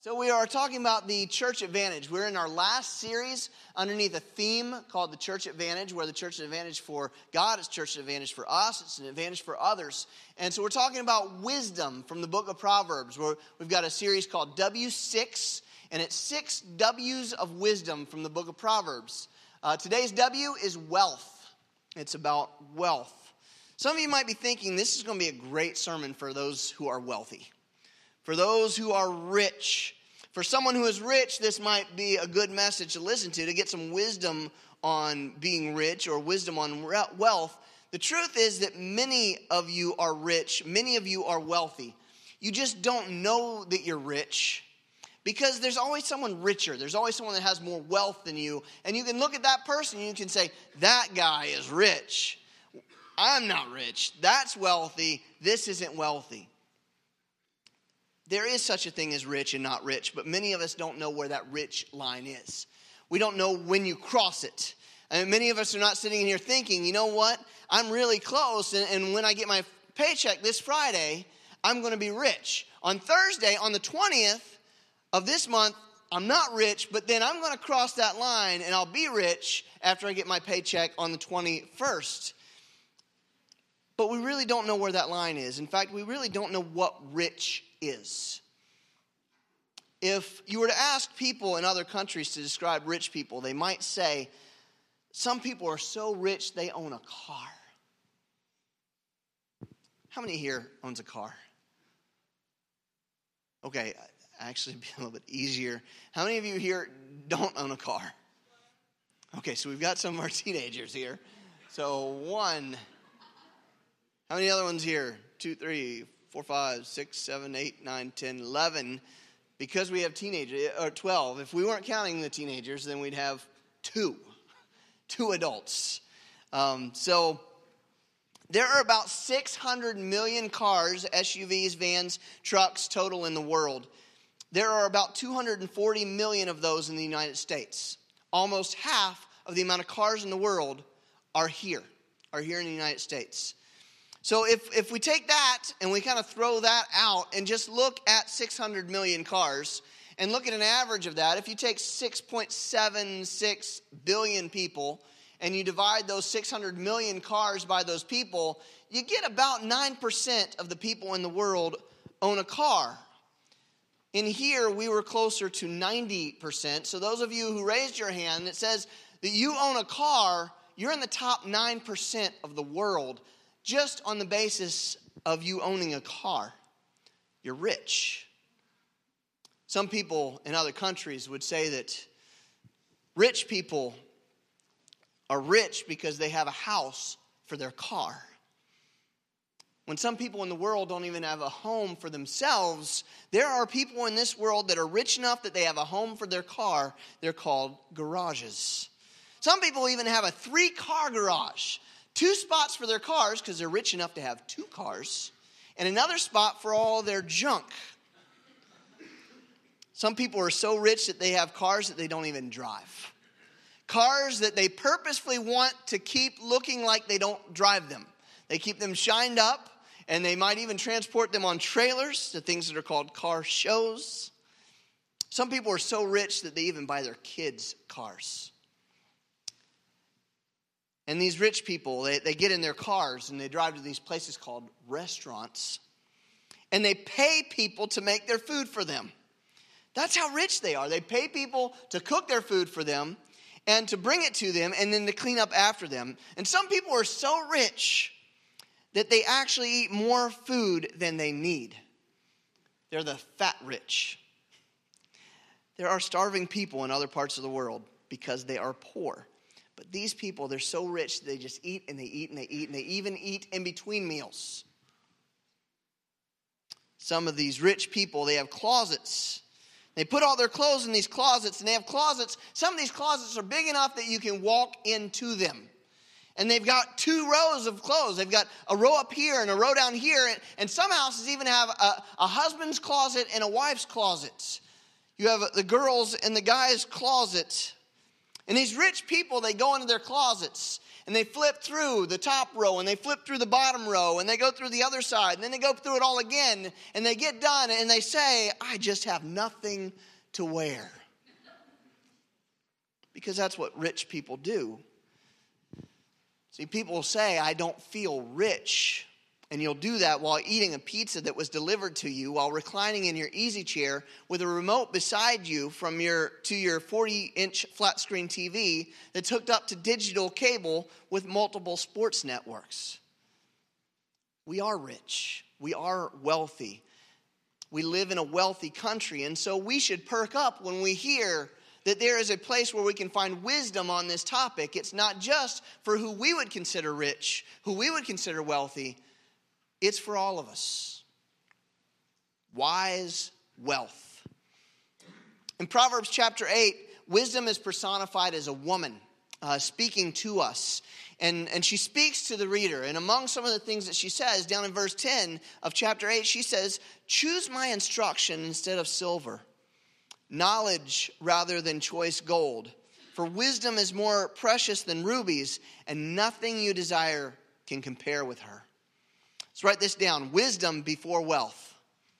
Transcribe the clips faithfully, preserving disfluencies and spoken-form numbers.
So we are talking about the Church Advantage. We're in our last series underneath a theme called the Church Advantage, where the Church Advantage for God is Church Advantage for us. It's an advantage for others. And so we're talking about wisdom from the book of Proverbs, where we've got a series called W six, and it's six W's of wisdom from the book of Proverbs. Uh, today's W is wealth. It's about wealth. Some of you might be thinking this is going to be a great sermon for those who are wealthy. For those who are rich. For someone who is rich, this might be a good message to listen to, to get some wisdom on being rich or wisdom on wealth. The truth is that many of you are rich. Many of you are wealthy. You just don't know that you're rich because there's always someone richer. There's always someone that has more wealth than you. And you can look at that person and you can say, that guy is rich. I'm not rich. That's wealthy. This isn't wealthy. There is such a thing as rich and not rich, but many of us don't know where that rich line is. We don't know when you cross it. And many of us are not sitting in here thinking, you know what, I'm really close, and, and when I get my paycheck this Friday, I'm going to be rich. On Thursday, on the twentieth of this month, I'm not rich, but then I'm going to cross that line, and I'll be rich after I get my paycheck on the twenty-first. But we really don't know where that line is. In fact, we really don't know what rich is. If you were to ask people in other countries to describe rich people, they might say, some people are so rich they own a car. How many here owns a car? Okay, actually be a little bit easier. How many of you here don't own a car? Okay, so we've got some of our teenagers here. So one. How many other ones here? Two, three, four, five, six, seven, eight, nine, ten, eleven. Because we have teenagers, or twelve. If we weren't counting the teenagers, then we'd have two. Two adults. Um, so there are about six hundred million cars, S U Vs, vans, trucks total in the world. There are about two hundred forty million of those in the United States. Almost half of the amount of cars in the world are here, are here in the United States. So if, if we take that and we kind of throw that out and just look at six hundred million cars and look at an average of that, if you take six point seven six billion people and you divide those six hundred million cars by those people, you get about nine percent of the people in the world own a car. In here, we were closer to ninety percent. So those of you who raised your hand, it says that you own a car, you're in the top nine percent of the world. Just on the basis of you owning a car, you're rich. Some people in other countries would say that rich people are rich because they have a house for their car. When some people in the world don't even have a home for themselves, there are people in this world that are rich enough that they have a home for their car. They're called garages. Some people even have a three-car garage. Two spots for their cars because they're rich enough to have two cars, and another spot for all their junk. Some people are so rich that they have cars that they don't even drive. Cars that they purposefully want to keep looking like they don't drive them. They keep them shined up, and they might even transport them on trailers to things that are called car shows. Some people are so rich that they even buy their kids cars. And these rich people, they, they get in their cars and they drive to these places called restaurants. And they pay people to make their food for them. That's how rich they are. They pay people to cook their food for them and to bring it to them and then to clean up after them. And some people are so rich that they actually eat more food than they need. They're the fat rich. There are starving people in other parts of the world because they are poor. But these people, they're so rich, they just eat and they eat and they eat and they even eat in between meals. Some of these rich people, they have closets. They put all their clothes in these closets, and they have closets. Some of these closets are big enough that you can walk into them. And they've got two rows of clothes. They've got a row up here and a row down here. And, and some houses even have a, a husband's closet and a wife's closet. You have the girls and the guys' closet. And these rich people, they go into their closets and they flip through the top row and they flip through the bottom row and they go through the other side and then they go through it all again and they get done and they say, I just have nothing to wear. Because that's what rich people do. See, people say, I don't feel rich. And you'll do that while eating a pizza that was delivered to you, while reclining in your easy chair with a remote beside you from your to your forty-inch flat screen T V that's hooked up to digital cable with multiple sports networks. We are rich. We are wealthy. We live in a wealthy country, and so we should perk up when we hear that there is a place where we can find wisdom on this topic. It's not just for who we would consider rich, who we would consider wealthy. It's for all of us. Wise wealth. In Proverbs chapter eight, wisdom is personified as a woman uh, speaking to us. And, and she speaks to the reader. And among some of the things that she says, down in verse ten of chapter eight, she says, choose my instruction instead of silver, knowledge rather than choice gold. For wisdom is more precious than rubies, and nothing you desire can compare with her. Let's write this down. Wisdom before wealth.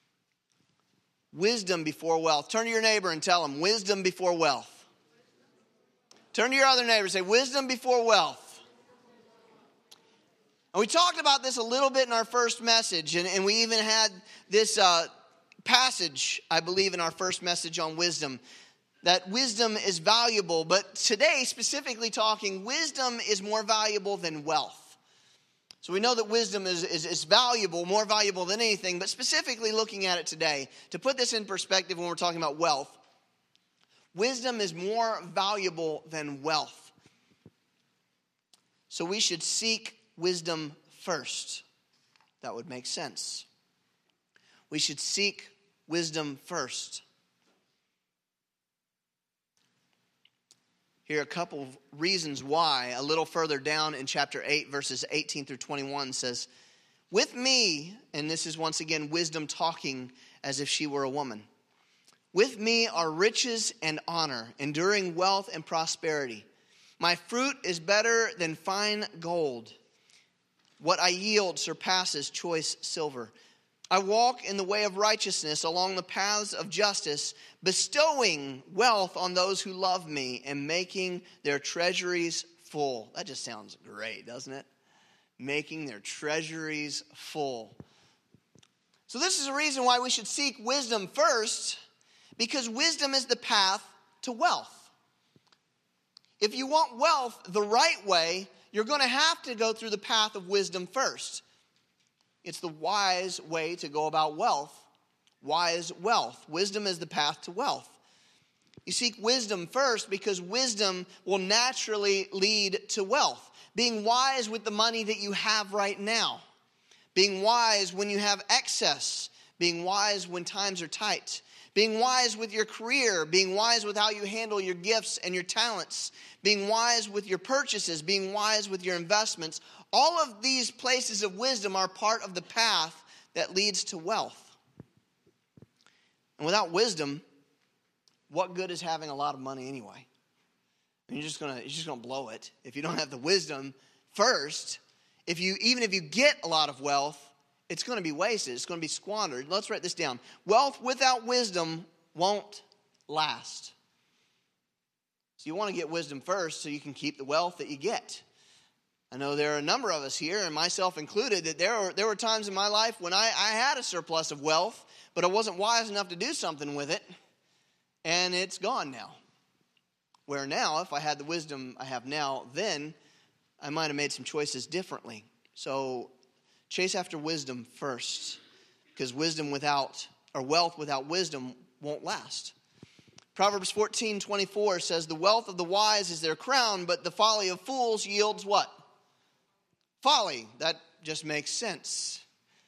Wisdom before wealth. Turn to your neighbor and tell him, wisdom before wealth. Turn to your other neighbor and say, wisdom before wealth. And we talked about this a little bit in our first message, and, and we even had this uh, passage, I believe, in our first message on wisdom, that wisdom is valuable. But today, specifically talking, wisdom is more valuable than wealth. So we know that wisdom is, is, is valuable, more valuable than anything, but specifically looking at it today, to put this in perspective when we're talking about wealth, wisdom is more valuable than wealth. So we should seek wisdom first. That would make sense. We should seek wisdom first. Here are a couple of reasons why. A little further down in chapter eight, verses eighteen through twenty-one says, with me, and this is once again wisdom talking as if she were a woman. With me are riches and honor, enduring wealth and prosperity. My fruit is better than fine gold. What I yield surpasses choice silver. I walk in the way of righteousness along the paths of justice, bestowing wealth on those who love me and making their treasuries full. That just sounds great, doesn't it? Making their treasuries full. So this is a reason why we should seek wisdom first, because wisdom is the path to wealth. If you want wealth the right way, you're going to have to go through the path of wisdom first. It's the wise way to go about wealth. Wise wealth. Wisdom is the path to wealth. You seek wisdom first because wisdom will naturally lead to wealth. Being wise with the money that you have right now. Being wise when you have excess. Being wise when times are tight. Being wise with your career. Being wise with how you handle your gifts and your talents. Being wise with your purchases. Being wise with your investments. All of these places of wisdom are part of the path that leads to wealth. And without wisdom, what good is having a lot of money anyway? And you're just gonna you're just gonna blow it if you don't have the wisdom first. If you even if you get a lot of wealth, it's going to be wasted. It's going to be squandered. Let's write this down. Wealth without wisdom won't last. So you want to get wisdom first so you can keep the wealth that you get. I know there are a number of us here, and myself included, that there were, there were times in my life when I, I had a surplus of wealth, but I wasn't wise enough to do something with it, and it's gone now. Where now, if I had the wisdom I have now, then I might have made some choices differently. So chase after wisdom first, because wisdom without, or wealth without wisdom won't last. Proverbs fourteen twenty-four says, the wealth of the wise is their crown, but the folly of fools yields what? Folly. That just makes sense.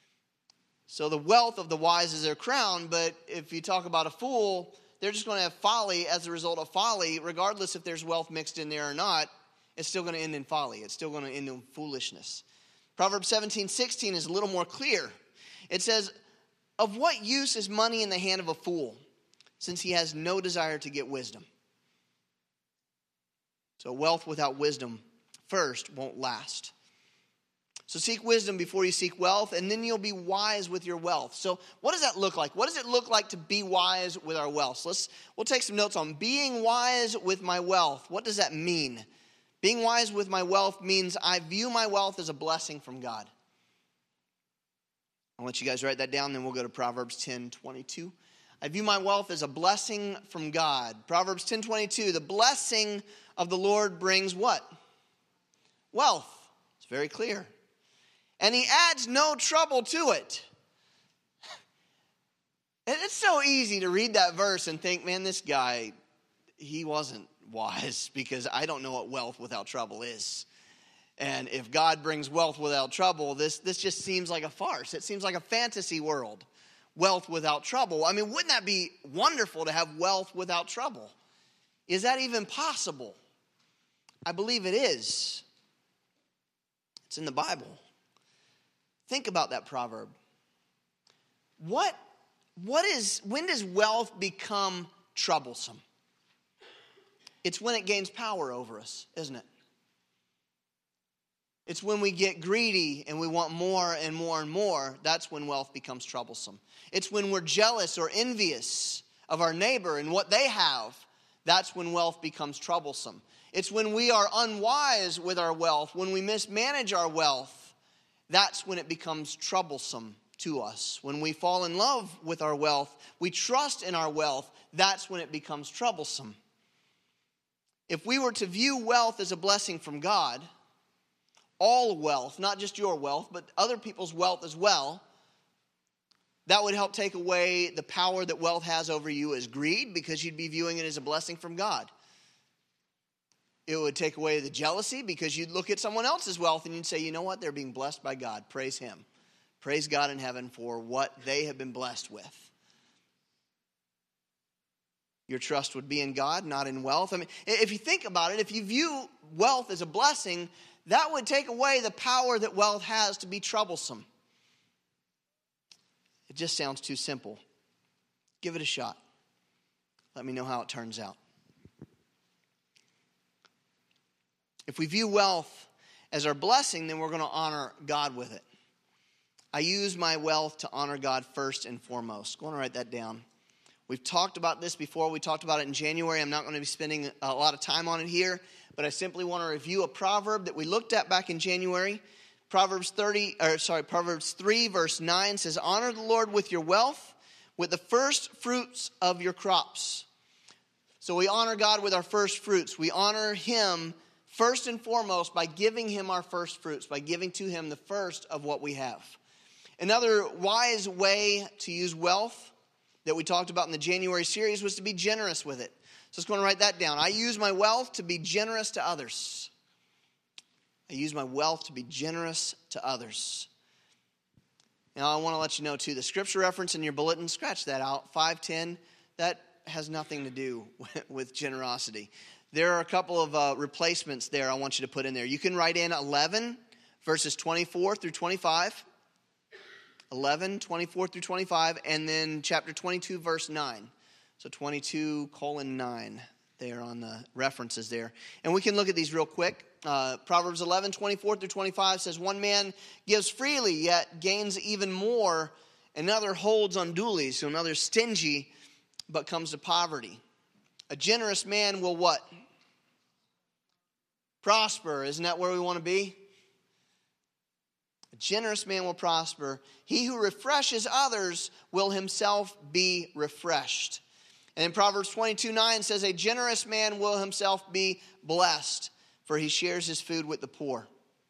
So the wealth of the wise is their crown, but if you talk about a fool, they're just going to have folly as a result of folly, regardless if there's wealth mixed in there or not. It's still going to end in folly. It's still going to end in foolishness. Proverbs seventeen sixteen is a little more clear. It says, of what use is money in the hand of a fool, since he has no desire to get wisdom? So wealth without wisdom, first, won't last. So seek wisdom before you seek wealth, and then you'll be wise with your wealth. So what does that look like? What does it look like to be wise with our wealth? So let's, we'll take some notes on being wise with my wealth. What does that mean? Being wise with my wealth means I view my wealth as a blessing from God. I'll let you guys write that down, then we'll go to Proverbs ten twenty-two. I view my wealth as a blessing from God. Proverbs ten twenty-two, the blessing of the Lord brings what? Wealth. It's very clear. And he adds no trouble to it. It's so easy to read that verse and think, man, this guy, he wasn't wise because I don't know what wealth without trouble is. And if God brings wealth without trouble, this, this just seems like a farce. It seems like a fantasy world. Wealth without trouble. I mean, wouldn't that be wonderful to have wealth without trouble? Is that even possible? I believe it is. It's in the Bible. Think about that proverb. What, what is, when does wealth become troublesome? It's when it gains power over us, isn't it? It's when we get greedy and we want more and more and more. That's when wealth becomes troublesome. It's when we're jealous or envious of our neighbor and what they have. That's when wealth becomes troublesome. It's when we are unwise with our wealth, when we mismanage our wealth. That's when it becomes troublesome to us. When we fall in love with our wealth, we trust in our wealth. That's when it becomes troublesome. If we were to view wealth as a blessing from God, all wealth, not just your wealth, but other people's wealth as well, that would help take away the power that wealth has over you as greed, because you'd be viewing it as a blessing from God. It would take away the jealousy because you'd look at someone else's wealth and you'd say, you know what, they're being blessed by God. Praise him. Praise God in heaven for what they have been blessed with. Your trust would be in God, not in wealth. I mean, if you think about it, if you view wealth as a blessing, that would take away the power that wealth has to be troublesome. It just sounds too simple. Give it a shot. Let me know how it turns out. If we view wealth as our blessing, then we're going to honor God with it. I use my wealth to honor God first and foremost. Go on and write that down. We've talked about this before. We talked about it in January. I'm not going to be spending a lot of time on it here, but I simply want to review a proverb that we looked at back in January. Proverbs thirty, or sorry, Proverbs three, verse nine says, "Honor the Lord with your wealth, with the first fruits of your crops." So we honor God with our first fruits. We honor him first and foremost by giving him our first fruits, by giving to him the first of what we have. Another wise way to use wealth that we talked about in the January series was to be generous with it. So let's go and write that down. I use my wealth to be generous to others. I use my wealth to be generous to others. Now I want to let you know too, the scripture reference in your bulletin, scratch that out, five ten, that has nothing to do with generosity. There are a couple of uh, replacements there I want you to put in there. You can write in eleven, verses twenty-four through twenty-five. eleven, twenty-four through twenty-five, and then chapter twenty-two, verse nine. So twenty-two colon nine there on the references there. And we can look at these real quick. Uh, Proverbs eleven, twenty-four through twenty-five says, "One man gives freely, yet gains even more. Another holds unduly." So another stingy, but comes to poverty. A generous man will what? Prosper. Isn't that where we want to be? A generous man will prosper. He who refreshes others will himself be refreshed. And in Proverbs twenty-two nine says, "A generous man will himself be blessed, for he shares his food with the poor."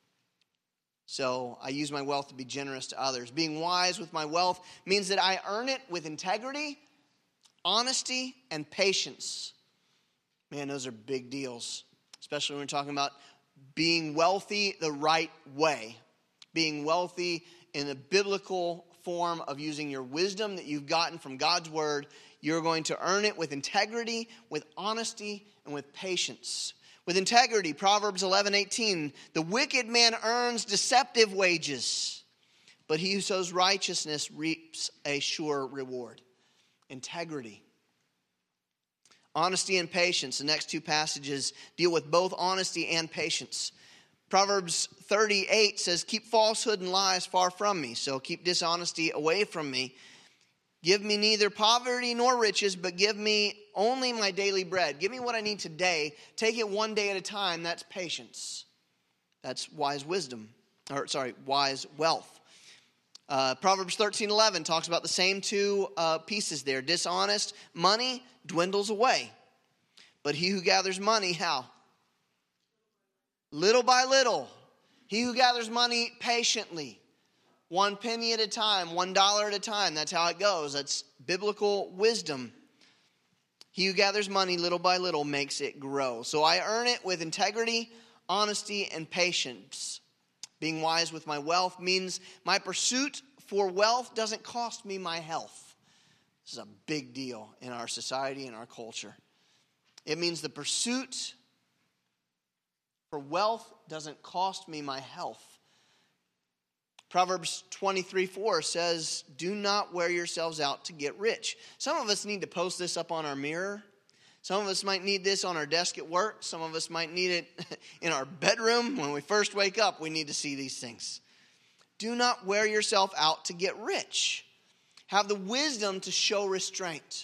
So I use my wealth to be generous to others. Being wise with my wealth means that I earn it with integrity, honesty, and patience. Man, those are big deals, especially when we're talking about being wealthy the right way. Being wealthy in the biblical form of using your wisdom that you've gotten from God's word. You're going to earn it with integrity, with honesty, and with patience. With integrity, Proverbs eleven eighteen, "The wicked man earns deceptive wages, but he who sows righteousness reaps a sure reward." Integrity. Honesty and patience. The next two passages deal with both honesty and patience. Proverbs thirty-eight says, keep falsehood and lies far from me. So keep dishonesty away from me. Give me neither poverty nor riches, but give me only my daily bread. Give me what I need today. Take it one day at a time. That's patience. That's wise wisdom. Or sorry, wise wealth. Uh, Proverbs thirteen eleven talks about the same two uh, pieces there. Dishonest money dwindles away. But he who gathers money, how? Little by little. He who gathers money patiently. One penny at a time, one dollar at a time. That's how it goes. That's biblical wisdom. He who gathers money little by little makes it grow. So I earn it with integrity, honesty, and patience. Being wise with my wealth means my pursuit for wealth doesn't cost me my health. This is a big deal in our society and our culture. It means the pursuit for wealth doesn't cost me my health. Proverbs twenty-three four says, do not wear yourselves out to get rich. Some of us need to post this up on our mirror. Some of us might need this on our desk at work. Some of us might need it in our bedroom. When we first wake up, we need to see these things. Do not wear yourself out to get rich. Have the wisdom to show restraint.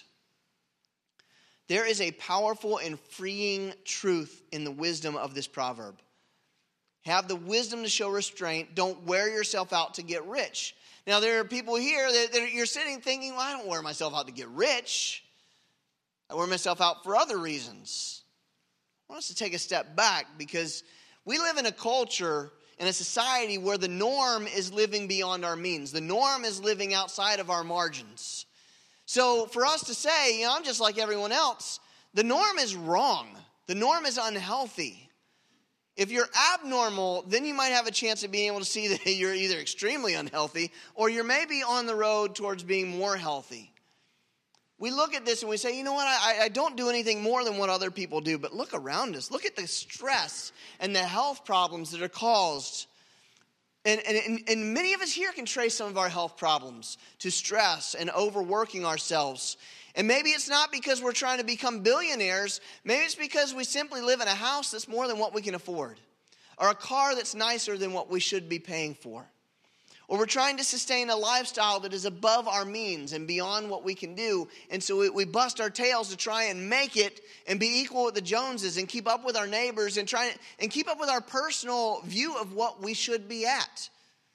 There is a powerful and freeing truth in the wisdom of this proverb. Have the wisdom to show restraint. Don't wear yourself out to get rich. Now, there are people here that, that you're sitting thinking, well, I don't wear myself out to get rich. I wear myself out for other reasons. I want us to take a step back because we live in a culture, in a society where the norm is living beyond our means. The norm is living outside of our margins. So for us to say, you know, I'm just like everyone else, the norm is wrong. The norm is unhealthy. If you're abnormal, then you might have a chance of being able to see that you're either extremely unhealthy or you're maybe on the road towards being more healthy. We look at this and we say, you know what, I, I don't do anything more than what other people do. But look around us. Look at the stress and the health problems that are caused. And, and, and many of us here can trace some of our health problems to stress and overworking ourselves. And maybe it's not because we're trying to become billionaires. Maybe it's because we simply live in a house that's more than what we can afford. Or a car that's nicer than what we should be paying for. Or we're trying to sustain a lifestyle that is above our means and beyond what we can do. And so we, we bust our tails to try and make it and be equal with the Joneses and keep up with our neighbors and try and keep up with our personal view of what we should be at.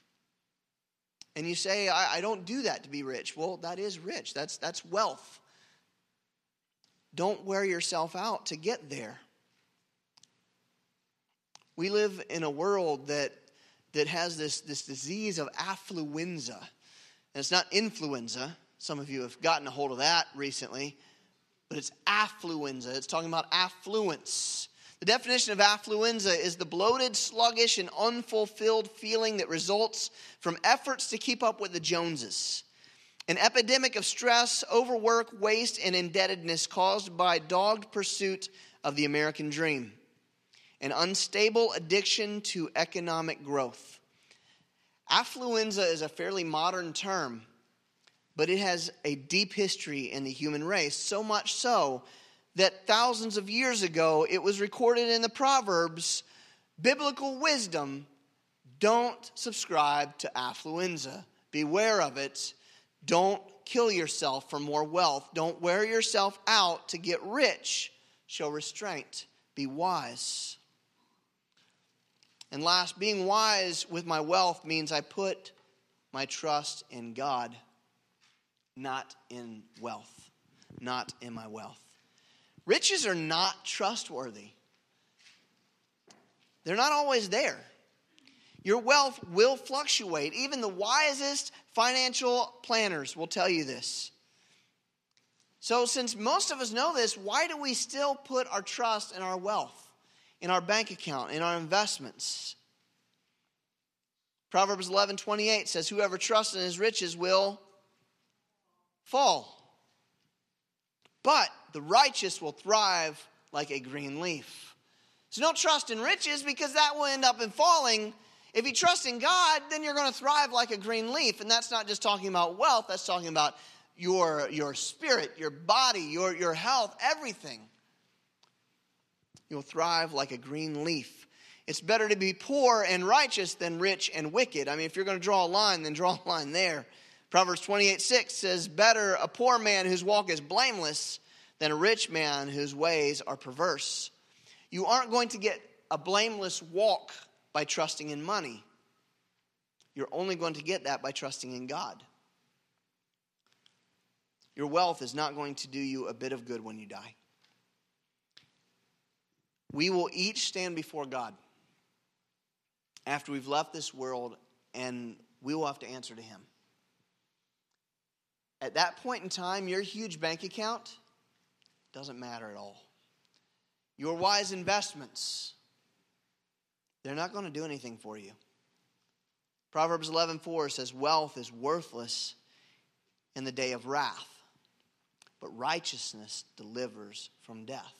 And you say, I, I don't do that to be rich. Well, that is rich. That's, that's wealth. Don't wear yourself out to get there. We live in a world that that has this, this disease of affluenza. And it's not influenza. Some of you have gotten a hold of that recently. But it's affluenza. It's talking about affluence. The definition of affluenza is the bloated, sluggish, and unfulfilled feeling that results from efforts to keep up with the Joneses. An epidemic of stress, overwork, waste, and indebtedness caused by dogged pursuit of the American dream. An unstable addiction to economic growth. Affluenza is a fairly modern term, but it has a deep history in the human race, so much so that thousands of years ago it was recorded in the Proverbs, biblical wisdom, don't subscribe to affluenza. Beware of it. Don't kill yourself for more wealth. Don't wear yourself out to get rich. Show restraint. Be wise. And last, being wise with my wealth means I put my trust in God, not in wealth, not in my wealth. Riches are not trustworthy. They're not always there. Your wealth will fluctuate. Even the wisest financial planners will tell you this. So since most of us know this, why do we still put our trust in our wealth? In our bank account, in our investments. Proverbs eleven twenty-eight says, whoever trusts in his riches will fall. But the righteous will thrive like a green leaf. So don't trust in riches because that will end up in falling. If you trust in God, then you're going to thrive like a green leaf. And that's not just talking about wealth, that's talking about your, your spirit, your body, your, your health, everything. You'll thrive like a green leaf. It's better to be poor and righteous than rich and wicked. I mean, if you're going to draw a line, then draw a line there. Proverbs twenty-eight six says, better a poor man whose walk is blameless than a rich man whose ways are perverse. You aren't going to get a blameless walk by trusting in money. You're only going to get that by trusting in God. Your wealth is not going to do you a bit of good when you die. We will each stand before God after we've left this world, and we will have to answer to him. At that point in time, your huge bank account doesn't matter at all. Your wise investments, they're not going to do anything for you. Proverbs eleven four says, wealth is worthless in the day of wrath, but righteousness delivers from death.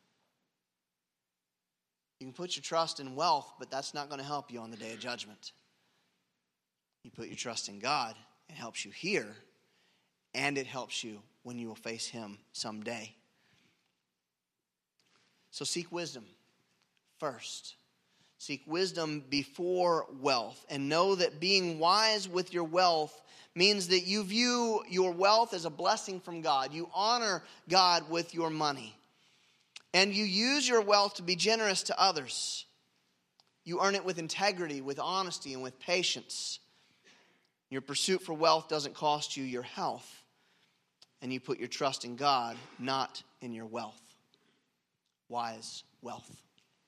You can put your trust in wealth, but that's not going to help you on the day of judgment. You put your trust in God, it helps you here, and it helps you when you will face him someday. So seek wisdom first. Seek wisdom before wealth, and know that being wise with your wealth means that you view your wealth as a blessing from God. You honor God with your money. And you use your wealth to be generous to others. You earn it with integrity, with honesty, and with patience. Your pursuit for wealth doesn't cost you your health. And you put your trust in God, not in your wealth. Wise wealth.